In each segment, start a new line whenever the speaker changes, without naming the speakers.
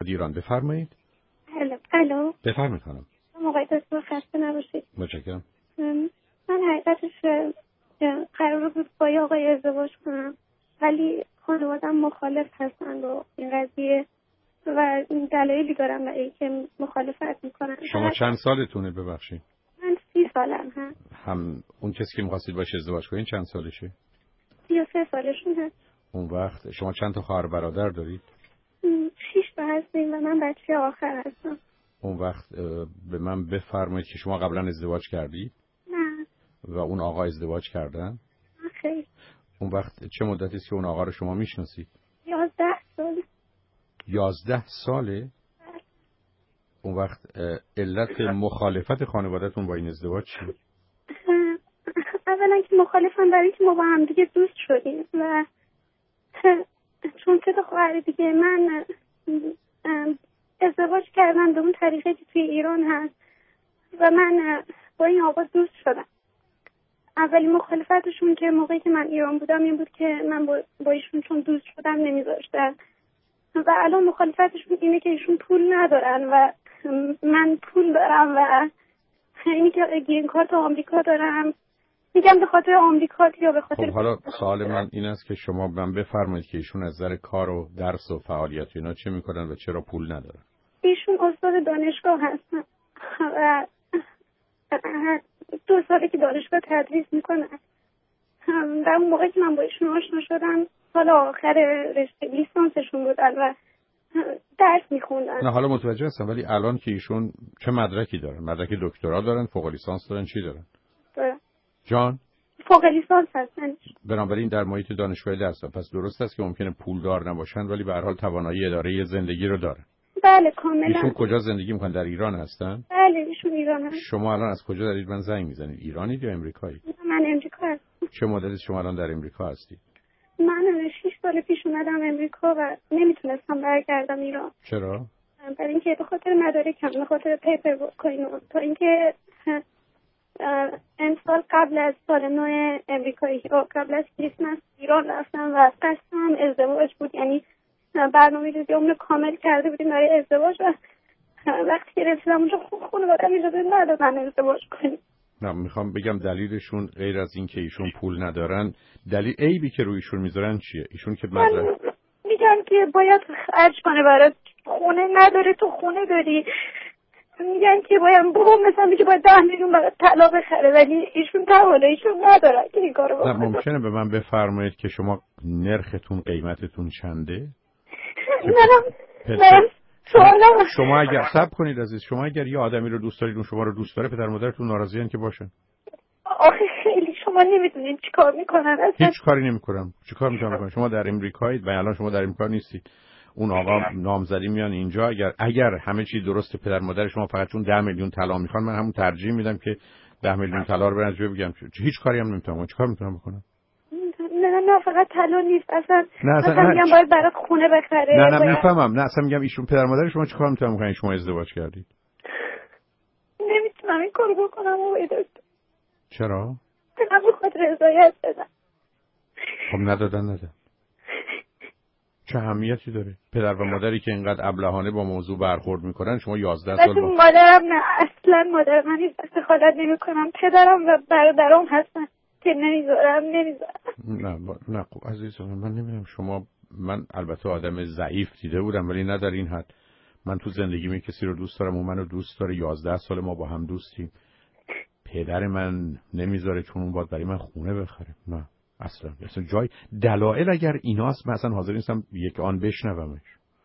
ایران. بفرمایید.
الو.
بفرمایید خانم.
موقعی دکتر خسته نباشید.
متشکرم.
من حقیقتش قرار بود با یه آقای ازدواج کنم ولی خانوادم مخالف هستن با این قضیه و دلایلی دارم برای اینکه مخالفت میکنن.
شما چند سالتونه ببخشید؟
من 30 سالم هست.
هم اون کسی که می‌خواستید باشه ازدواج کنین چند سالشه؟
33 سالشون هست.
اون وقت شما چند تا خواهر برادر دارید؟
6 تا هستیم و من بچه آخر هستم.
اون وقت به من بفرمایید که شما قبلا ازدواج کردید؟
نه.
و اون آقا ازدواج کردن؟
خیر.
اون وقت چه مدتی است که اون آقا رو شما میشناسید؟
11 سال.
11 ساله؟ اون وقت علت مخالفت خانواده‌تون با این ازدواج چیه؟
اولا که مخالفم برای اینکه ما با هم دیگه دوست شدیم و چون 3 تا خواهر دیگه من ازدواج کردم به اون طریقی که توی ایران هست و من با این آقا دوست شدم. اولی مخالفتشون که موقعی که من ایران بودم این بود که من با ایشون چون دوست شدم نمیذاشتن و الان مخالفتشون اینه که ایشون پول ندارن و من پول دارم و اینی که گرین کارت آمریکا دارم. میگم به خاطر آمریکا یا به خاطر.
خب حالا سوال من این است که شما من بفرمایید که ایشون از نظر کار و درس و فعالیت اینا چه میکنن و چرا پول ندارن؟
ایشون استاد دانشگاه هستن و 2 ساله که دانشگاه تدریس میکنن و اون موقعی که من با ایشون آشنا شدم سال آخر رشته لیسانسشون بودن و درس میخوندن.
نه حالا متوجه هستم ولی الان که ایشون چه مدرکی دارن؟ مدرک دکترا دارن؟ فوق لیسانس دارن؟ چی دارن؟ جان؟
فوق لیسانس هستن.
بنابراین در محیط دانشگاهی درس دارن. پس درست است که ممکنه پولدار نباشن ولی به هر حال توانایی اداره زندگی رو دارن.
بله کاملا.
ایشون کجا زندگی میکنن؟ در ایران هستن؟
بله ایشون ایران هستن.
شما الان از کجا دارید من زنگ میزنید؟ ایرانید یا امریکایی؟
من امریکا هستم.
چه مدتی شما الان در امریکا هستید؟
من 6 سال پیش اومدم امریکا و نمیتونستم برگردم ایران.
چرا؟
برای اینکه به خاطر مدارکم، به خاطر پیپر ورک و اینا، تا اینکه امسال قبل از سال نو امریکایی و قبل از کریسمس ایران رفتم و قصدم ازدواج بود، یعنی برنامه ریزیمون رو کامل کرده بودیم برای ازدواج و وقتی که رسیدم اونجا خانواده‌ام اجازه ندادن ازدواج کنیم.
نه میخوام بگم دلیلشون غیر از این که ایشون پول ندارن، دلیل عیبی که رویشون میذارن چیه؟ ایشون که
میگن که باید خرج کنه برای خونه نداره، تو خونه داری. میگن که باید بابا مثلا میگه باید 10 میلیون برای طلا بخره ولی ایشون تواناییشون نداره که این کارو بکنه.
نه ممکنه به من بفرمایید که شما نرختون قیمتتون چنده؟
نه
شما اگر صبر کنید عزیز، شما اگر یه آدمی رو دوست دارید اون شما رو دوست داره، پدر مادرتون ناراضیان که باشن.
آخه خیلی شما نمیدونید چیکار میکنن اصلا.
هیچ کاری نمیکنم. چیکار میکنم؟ شما در امریکایید و الان شما در امریکا نیستید. اون آقا نامزدی میان اینجا، اگر همه چی درسته پدر مادر شما فقط چون 10 میلیون طلا میخوان، من همون ترجیح میدم که 10 میلیون طلا رو برن از جای بگم هیچ کاری هم نمیتونم. چیکار میتونم بکنم؟
نه فقط طلا نیست اصلا میگم باید برات خونه بخره.
نه میفهمم. نه اصلا میگم ایشون پدر مادر شما چیکار میتونن بکنن؟ شما ازدواج کردید.
نمیتونم این کارو بکنم دکتر.
چرا؟
من بخاطر رضایت بدم.
خب ندادن. چه اهمیتی داره؟ پدر و مادری که اینقدر ابلهانه با موضوع برخورد میکنن، شما 11 سال با
مادرم نه اصلا مادر من هیچ دخالت نمیکنم. پدرم و برادرام هستن که نمیذارم.
نه خب عزیزم من نمیدونم شما، من البته آدم ضعیف دیده بودم ولی نه در این حد. من تو زندگی کسی رو دوست دارم و منو دوست داره. 11 سال ما با هم دوستیم. پدر من نمیذاره چون اون باید برای من خونه بخره. نه اصلا جای دلایل اگر ایناست من اصلا حاضر نیستم یک آن بشنومش.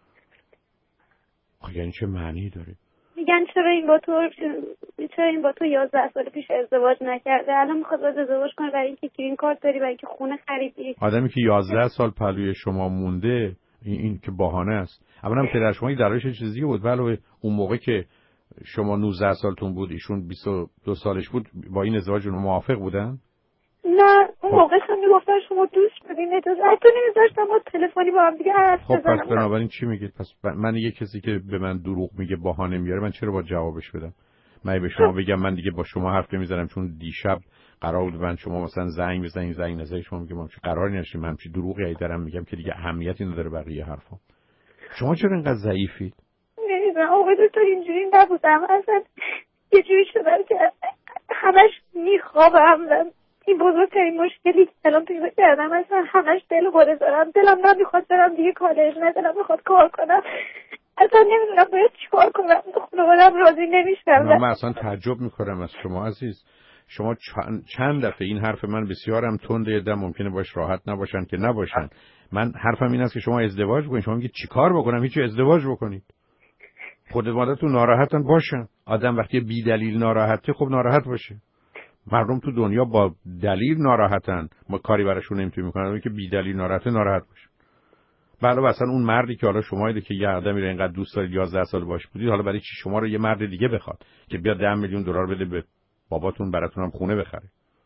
یعنی چه معنی داره؟
میگن چرا این با تو 11 سال پیش ازدواج نکرده، الان میخواد ازدواج کنه برای اینکه گرین کارت داری، برای اینکه خونه خریدی.
آدمی که 11 سال پهلوی شما مونده این که بهانه است. اولا پدر شما دلایلش چیزی بود. علاوه اون موقع که شما 19 سالتون بود ایشون 22 سالش بود، با این ازدواج موافق بودن؟
نه اون موقع هم میگفتن شما دوست بدین اجازه حتی نمیذاشتم ما تلفنی با هم دیگه حرف بزنیم.
خب پس بنابراین چی میگید؟ پس من یه کسی که به من دروغ میگه بهانه میاره، من چرا باید جوابش بدم؟ من به شما بگم من دیگه با شما حرف نمیزنم چون دیشب قرار بود من شما مثلا زنگ نزنید، شما میگم چه قراری نشیم، من چی دروغی دارم میگم که دیگه اهمیتی نداره بقیه حرفام. شما چرا اینقدر ضعیفید؟
نمیدونم آقای دکتر اینجوری نبودم، اصلا یه جوری شدم که همش میخوابم و این بزرگترین مشکلی که الان پیدا کردم، اصلا همش دل خوره دارم، دلم نمیخواد برم دیگه کالج، نه دلم میخواد کار کنم، اصلا نمیدونم باید چیکار کنم، خانواده‌ام راضی نمیشن.
من اصلا تعجب میکنم از شما عزیز. شما چند دفعه این حرف من بسیارم تنده، یه دم ممکنه باش راحت نباشن که نباشن. من حرفم این است که شما ازدواج بکنید. شما میگید چیکار بکنم؟ هیچ ازدواج بکنید. خود مادرتون ناراحتن باشن. آدم وقتی بی دلیل ناراحته خب ناراحت باشه. مردم تو دنیا با دلیل ناراحتن، ما کاری براشون نمیتونیم بکنیم که بی دلیل ناراحت باشه. علاوه اصلا اون مردی که حالا شما که یه آدمی رو اینقدر دوست دارید 11 سال باش بودید، حالا برای چی شما رو یه مرد دیگه بخواد که بیاد 10 میلیون دلار بده به باباتون براتون هم خونه بخره؟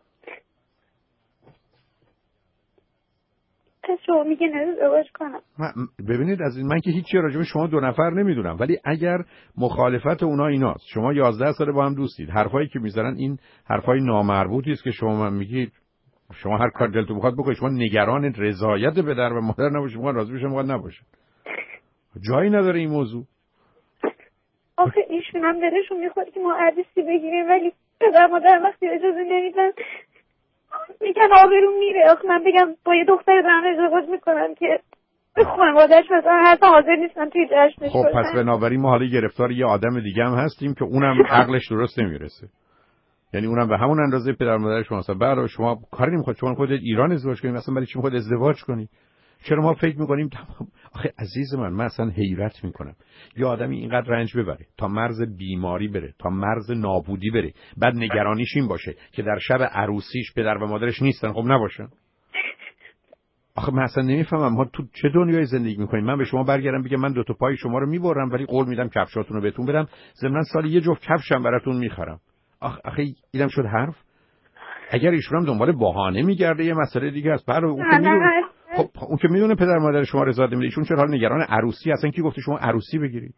شما میگین ازدواج کنم؟
ببینید از این من که هیچی راجع به شما دو نفر نمیدونم، ولی اگر مخالفت اونا ایناست، شما 11 سال با هم دوستید، حرفایی که میزنن این حرفای نامربوطی است که شما من میگید شما هر کار دلتون بخواد بکنید، شما نگران رضایت پدر و مادر نباشید، شما راضی بشن موقع نباشه. جایی نداره این موضوع.
آخه ایشون هم دلشون میخواد که ما عروسی بگیریم، ولی پدر مادر وقتی اجازه نمیدن میگن آبرون میره. آخه من بگم با یه دختر دارم ازدواج میکنم که به خانواده‌اش مثلا حتی حاضر نیستن توی جشنش.
خب پس بنابراین ما حالا گرفتار یه آدم دیگه هم هستیم که اونم عقلش درست نمیرسه، یعنی اونم به همون اندازه پدر مادر شما هست. برای شما کاری نمیخواد، شما خودت ایران ازدواج کنید، مثلا برای چی میخواد ازدواج کنید؟ چرا ما فکر میکنیم آخه عزیز من اصلا حیرت میکنم یه آدمی اینقدر رنج ببره تا مرز بیماری بره، تا مرز نابودی بره، بعد نگرانیش این باشه که در شب عروسیش پدر و مادرش نیستن. خب نباشن. آخه من اصلا نمیفهمم ما تو چه دنیای زندگی میکنیم. من به شما برگردم بگم من 2 تا پای شما رو میبرم ولی قول میدم کفشاتون رو بهتون بدم، ضمن سال یه جفت کفشم براتون میخرم.
آخه
اینم شد حرف؟ اگر ایشون هم دنبال بهانه میگرده یه مسئله دیگه است. برای اون که میدونه پدر مادر شما رضا نمیده، ایشون چرا نگران عروسی هستن؟ کی گفته شما عروسی بگیرید؟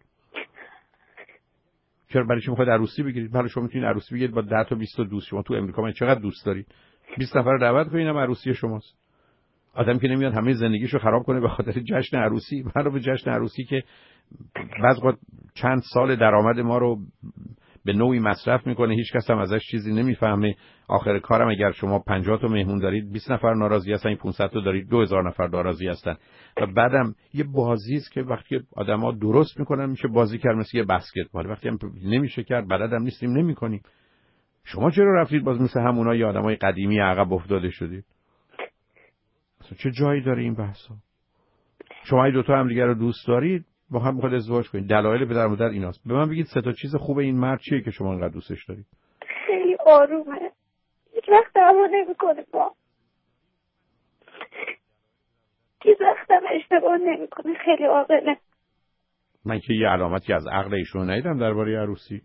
چرا برای چی میخواید عروسی بگیرید؟ برای شما میتونید عروسی بگیرید با 10 تا 20 تا دوست. شما تو امریکا من چقدر دوست دارید؟ 20 نفر رو دعوت کنید، اینم عروسی شماست. آدم که نمیاد همه زندگیشو خراب کنه به خاطر جشن عروسی. به جشن عروسی که بعضی وقت چند سال درآمد ما رو به نوعی مصرف میکنه، هیچ کس هم ازش چیزی نمیفهمه. آخر کارم اگر شما 50 تا مهمون دارید 20 نفر ناراضی هستن، این 500 تا دارید 2000 نفر ناراضی هستن. و بعدم یه بازی است که وقتی آدما درست میکنن میشه بازی کرد مثل یه بسکتبال، وقتی هم نمیشه کرد بلدم نیستیم نمیکنیم. شما چرا رفتید باز مثل همونای آدمای قدیمی عقب افتاده شدید؟ اصلا چه جایی داره این بحثا؟ شما 2 تا هم دیگه رو دوست دارید، با هم میخواد ازدواج کنید، دلایل پدر مادر ایناست. به من بگید 3 تا چیز خوب این مرد چیه که شما انقدر دوستش دارید؟
خیلی آرومه، هیچ وقت دعوا نمیکنه، هیچ وقت هم اشتباه نمیکنه، خیلی عاقله.
من که یه علامتی از عقل ایشون ندیدم درباره عروسی.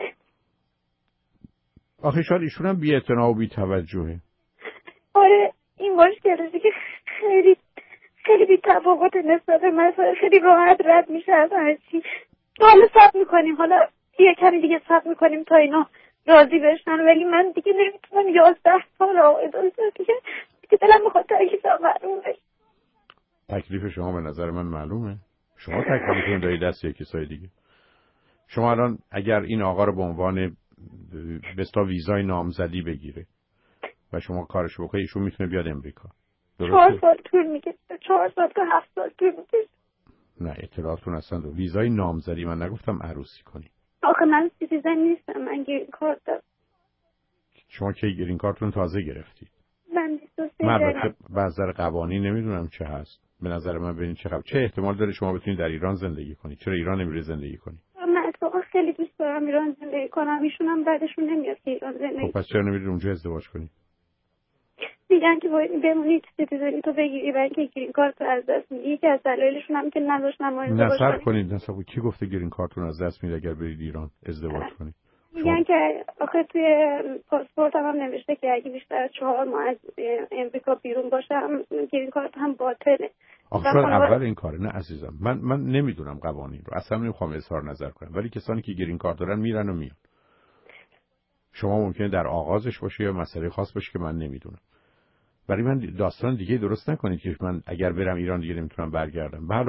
آخه شاید ایشون هم بی‌اعتنا و بی‌توجهه.
آره این مشکلی که خیلی بی‌تفاوت نسبت به مثلا خیلی راحت رد میشه از هر چی. حالا صبر میکنیم، حالا یه کمی دیگه صبر میکنیم تا اینا راضی بشن، ولی من دیگه نمیتونم 11 سال دیگه دلم میخواد تکلیفم معلوم بشه.
تکلیف شما به نظر من معلومه. شما تکلیفتون دارید دست یکی سای دیگه. شما الان اگر این آقا رو به عنوان بستا ویزای نامزدی بگیره و شما کارش بکنید، ایشون میتونه بیاد امریکا.
4 سال طول میکشه، 4 سال تا 7 سال طول میکشه.
نه اطلاعاتون اصلا ویزای نامزدی، من نگفتم عروسی کنی.
آخه من سیتیزن نیستم، من گرین کارت دارم.
شما که گرین کارتون تازه گرفتید؟
من 23
من به نظر قوانین نمیدونم چه هست. به نظر من ببینید چه احتمال داره شما بتونید در ایران زندگی کنید. چرا ایران نمیره زندگی کنید؟
من اتفاقا خیلی دوست دارم ایران زندگی کنم، ایشون هم بعدشون نمیاد که ایران زندگی.
خب پس چرا نمیرید اونجا ازدواج کنید؟
میگن که باید بمونید سیتیزنی تو بگیری برای اینکه گرین کارت از دست میدی. یکی از دلایلشون هم که نذاشتن ما ازدواج کنیم.
نصب کی گفته گرین کارتون از دست میده اگر برید ایران ازدواج کنید؟
میگن که آخه توی پاسپورت هم نوشته که اگه بیشتر از 4 ماه از امریکا بیرون باشم گرین کارت هم باطله.
آخه اول این کاره. نه عزیزم، من نمیدونم قوانین رو، اصلا نمیخوام اظهار نظر کنم، ولی کسانی که گرین کارت دارن میرن و میان. شما ممکنه در آغازش باشه یا مسئله خاص باشه که من نمیدونم. ولی من داستان دیگه درست نکنید که من اگر برم ایران دیگه نمیتونم برگردم. علاوه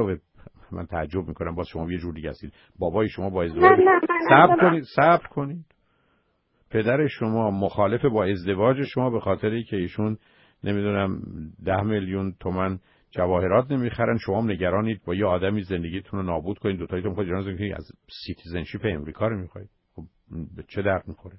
من تعجب میکنم باز شما یه جور دیگه هستید. بابای شما با
نه
ازدواج
نه
صبر کنید. پدر شما مخالف با ازدواج شما به خاطری که ایشون نمیدونم 10 میلیون تومان جواهرات نمیخرن، شما هم نگرانید با یه آدمی زندگیتون رو نابود کنید، دوتاییتون میخواید جنازه کنید، از سیتیزنشیپ امریکا رو میخواید. خب به چه درد میخوره؟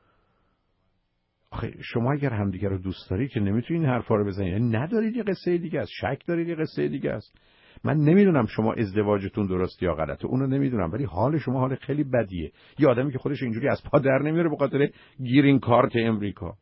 آخه شما اگر همدیگه رو دوست دارید که نمیتونید این حرفا رو بزنید. یعنی ندارید یه قصه دیگه است، شک دارید یه قصه دیگه است. من نمیدونم شما ازدواجتون درست یا غلطه، اونو نمیدونم، ولی حال شما حال خیلی بدیه. یه آدمی که خودش اینجوری از پا در نمیاره به خاطر گرین کارت امریکا.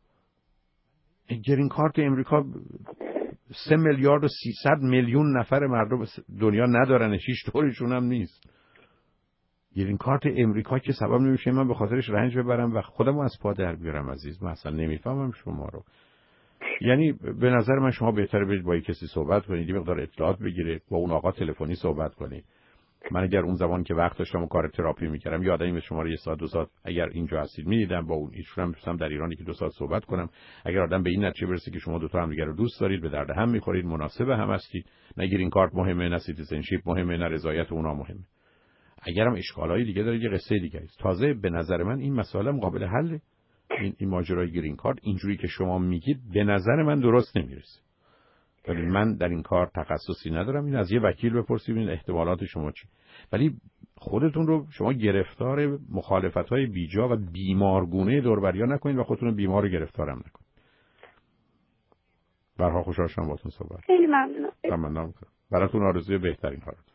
گرین کارت امریکا 3 میلیارد و 300 میلیون نفر مردم دنیا ندارنش، هیچ طورشون هم نیست. گرین کارت امریکا که سبب نمیشه من به خاطرش رنج ببرم و خودمو از پا در بیارم. عزیز، من اصلا نمیفهمم شما رو. یعنی به نظر من شما بهتره برید با کسی صحبت کنید، یه مقدار اطلاعات بگیرید، با اون آقا تلفنی صحبت کنید. من اگر اون زمان که وقت داشتم و کار تراپی میکردم، یه آدمی مثل شما رو 1 ساعت 2 ساعت اگر اینجا هستید میدیدم، با اون ایشون هم می‌تونستم در ایرانی که 2 ساعت صحبت کنم. اگر آدم به این نتیجه برسه که شما دو تا هم دیگه رو دوست دارید، به درد هم میخورید، مناسب هم هستید، نه گرین کارت مهمه، نه سیتیزنشیپ مهمه، نه رضایت اونا مهمه. اگرم اشکالای دیگه داره، یه قصه دیگه است. تازه به نظر من این مسئله قابل حله. این ماجرای گرین کارت اینجوری که شما میگید به نظر من درست نمیرسه. ولی من در این کار تخصصی ندارم، این از یه وکیل بپرسید این احتمالات شما چی. ولی خودتون رو شما گرفتار مخالفت‌های بیجا و بیمارگونه دوربریا نکنید و خودتون رو بیمار گرفتارم نکنید. برها خوشحال شدم باهاتون صحبت.
خیلی ممنونم.
تمنا می‌کنم. براتون آرزوی بهترین کارات.